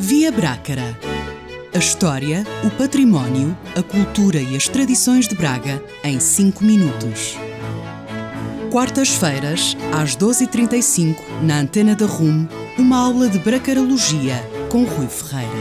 Via Brácara. A história, o património, a cultura e as tradições de Braga em 5 minutos. Quartas-feiras, às 12h35, na Antena da RUM, uma aula de bracarologia com Rui Ferreira.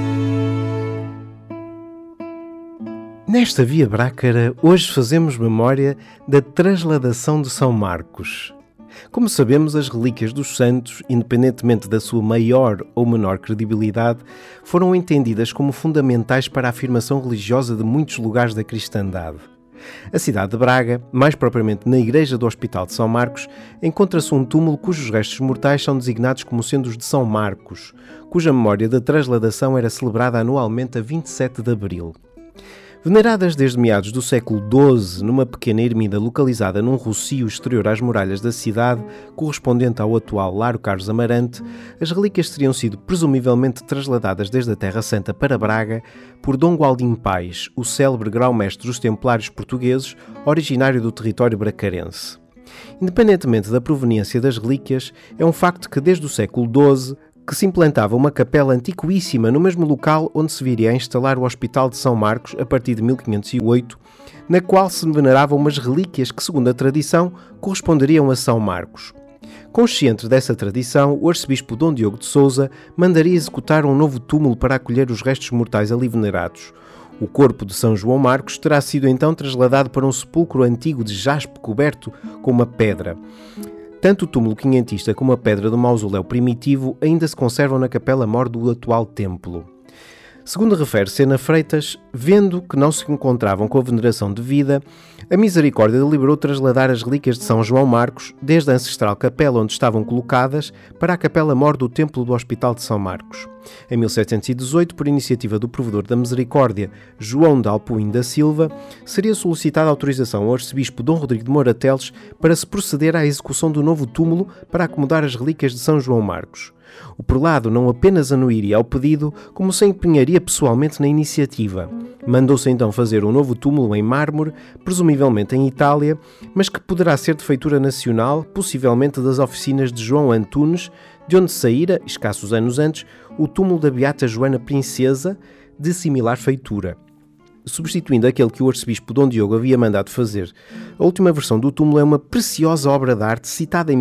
Nesta Via Brácara, hoje fazemos memória da Transladação de São Marcos. Como sabemos, as relíquias dos santos, independentemente da sua maior ou menor credibilidade, foram entendidas como fundamentais para a afirmação religiosa de muitos lugares da cristandade. A cidade de Braga, mais propriamente na Igreja do Hospital de São Marcos, encontra-se um túmulo cujos restos mortais são designados como sendo os de São Marcos, cuja memória da transladação era celebrada anualmente a 27 de abril. Veneradas desde meados do século XII numa pequena ermida localizada num rocio exterior às muralhas da cidade, correspondente ao atual Lar Carlos Amarante, as relíquias teriam sido presumivelmente transladadas desde a Terra Santa para Braga por Dom Gualdim Pais, o célebre grão-mestre dos Templários portugueses, originário do território bracarense. Independentemente da proveniência das relíquias, é um facto que desde o século XII que se implantava uma capela antiquíssima no mesmo local onde se viria a instalar o Hospital de São Marcos a partir de 1508, na qual se veneravam umas relíquias que, segundo a tradição, corresponderiam a São Marcos. Consciente dessa tradição, o arcebispo Dom Diogo de Sousa mandaria executar um novo túmulo para acolher os restos mortais ali venerados. O corpo de São João Marcos terá sido então trasladado para um sepulcro antigo de jaspe coberto com uma pedra. Tanto o túmulo quinhentista como a pedra do mausoléu primitivo ainda se conservam na capela-mor do atual templo. Segundo refere Sena Freitas, vendo que não se encontravam com a veneração devida, a Misericórdia deliberou trasladar as relíquias de São João Marcos desde a ancestral capela onde estavam colocadas para a capela-mor do templo do Hospital de São Marcos. Em 1718, por iniciativa do provedor da Misericórdia, João de Alpuim da Silva, seria solicitada autorização ao arcebispo Dom Rodrigo de Moura Teles para se proceder à execução do novo túmulo para acomodar as relíquias de São João Marcos. O prelado não apenas anuiria ao pedido, como se empenharia pessoalmente na iniciativa. Mandou-se então fazer um novo túmulo em mármore, presumivelmente em Itália, mas que poderá ser de feitura nacional, possivelmente das oficinas de João Antunes, de onde saíra, escassos anos antes, o túmulo da Beata Joana Princesa, de similar feitura, substituindo aquele que o arcebispo Dom Diogo havia mandado fazer. A última versão do túmulo é uma preciosa obra de arte citada em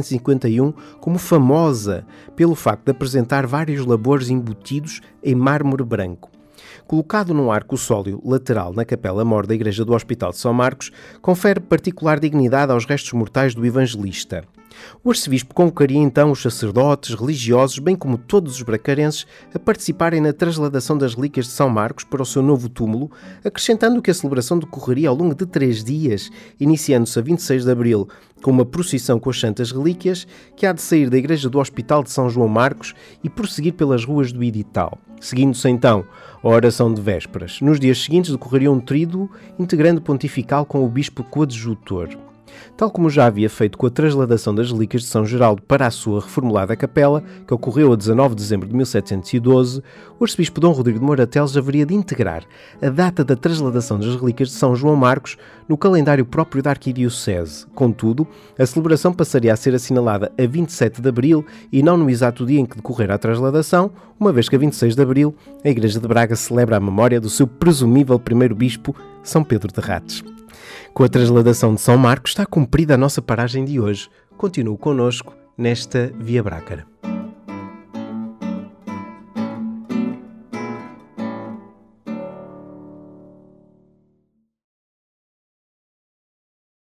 1751 como famosa pelo facto de apresentar vários labores embutidos em mármore branco. Colocado num arco sólio lateral na capela-mor da Igreja do Hospital de São Marcos, confere particular dignidade aos restos mortais do evangelista. O arcebispo convocaria então os sacerdotes, religiosos, bem como todos os bracarenses, a participarem na transladação das relíquias de São Marcos para o seu novo túmulo, acrescentando que a celebração decorreria ao longo de 3 dias, iniciando-se a 26 de abril com uma procissão com as santas relíquias, que há de sair da Igreja do Hospital de São João Marcos e prosseguir pelas ruas do Edital. Seguindo-se então a oração de vésperas. Nos dias seguintes decorreria um tríduo integrando pontifical com o bispo coadjutor. Tal como já havia feito com a transladação das relíquias de São Geraldo para a sua reformulada capela, que ocorreu a 19 de dezembro de 1712, o arcebispo Dom Rodrigo de Moura Teles haveria de integrar a data da transladação das relíquias de São João Marcos no calendário próprio da arquidiocese. Contudo, a celebração passaria a ser assinalada a 27 de abril e não no exato dia em que decorrer a transladação, uma vez que a 26 de abril a Igreja de Braga celebra a memória do seu presumível primeiro bispo, São Pedro de Rates. Com a transladação de São Marcos está cumprida a nossa paragem de hoje. Continue connosco nesta Via Brácara.